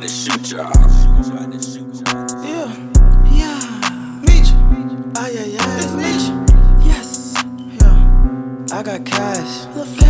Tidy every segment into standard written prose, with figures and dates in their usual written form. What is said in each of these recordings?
to shoot y'all. Yeah, Meech. Ah, yeah. It's Meech. Yes. Yeah. I got cash.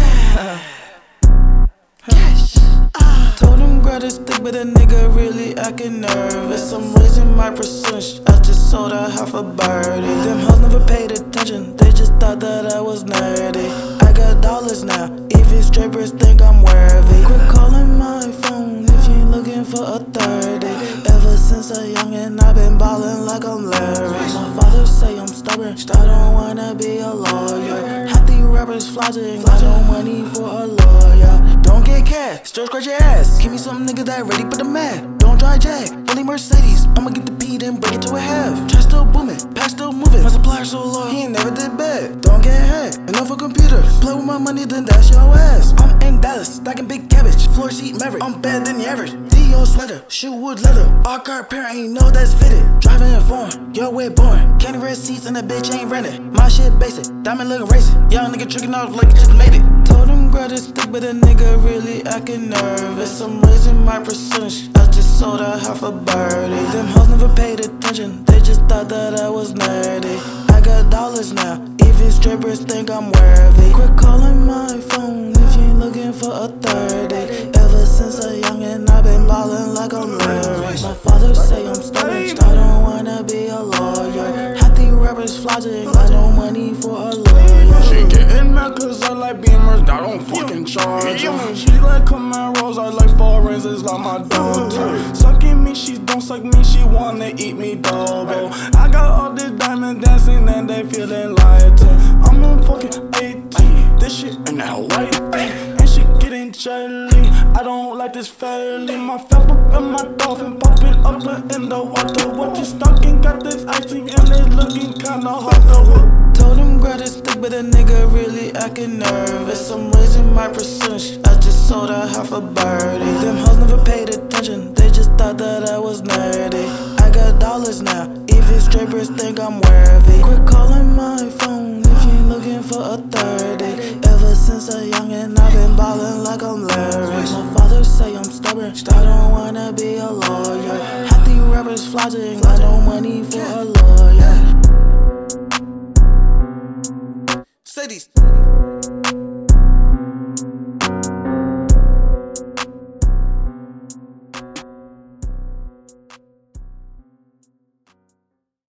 Cash. Told him grab his stick, but a nigga really acting nervous. I'm raising my percentage. I just sold a half a birdie. Them hoes never paid attention. They just thought that I was nerdy. I got dollars now. Even strippers think I'm worthy. Quit calling my phone if you ain't looking for a 30. Ever since a youngin', I've been ballin' like I'm Larry. My father say I'm stubborn. I don't wanna be a lawyer. Half the rappers flogging. Got no money for a lawyer. Don't get cash, still scratch your ass. Give me some nigga that ready for the mad. Don't drive Jack, only Mercedes. I'ma get the P, then break it to a half. Trash still booming, pack still moving. My supplier so low, he ain't never did bad. Don't get hacked, enough for computer. Play with my money, then that's your ass. I'm in Dallas, stacking big cabbage. Floor seat Maverick, I'm better than the average. D.O. sweater, shoe wood leather. Our car parent ain't know that's fitted. Driving in foreign, your way born. Candy red seats and that bitch ain't rented. My shit basic, diamond looking racing. Young nigga tricking off like he just made it. Told him grab his stick, but a nigga really acting nervous. I'm raising my percentage. I just sold a half a birdie. Them hoes never paid attention. They just thought that I was nerdy. I got dollars now. Even strippers think I'm worthy. Quit calling my phone if you ain't looking for a 30. Ever since a youngin', I've been ballin' like I'm Larry. My father say I'm stubborn. I don't wanna be a lawyer. Half the rappers flogging. Got no money for a lawyer. She getting mad cause I like beamers, I don't fucking charge her. She like command rolls, I like forensics like my daughter. Sucking me, she don't suck me, she wanna eat me double. I got all this diamond dancing and they feeling lighter. I'm in fucking 18, this shit in that white thing. And she getting jelly, I don't like this fairly. My fap up and my dolphin popping up in the water. What you stalking, got this icy and it's looking kinda hard to hook. Told him grab his stick, but a nigga really acting nervous. I'm raising my percentage. I just sold a half a birdie. Them hoes never paid attention. They just thought that I was nerdy. I got dollars now. Even strippers think I'm worthy. Quit calling my phone if you ain't looking for a 30. Ever since a youngin', I've been ballin' like I'm Larry. My father say I'm stubborn. I don't wanna be a lawyer. Half the rappers flogging. Got no money for a lawyer. Say these.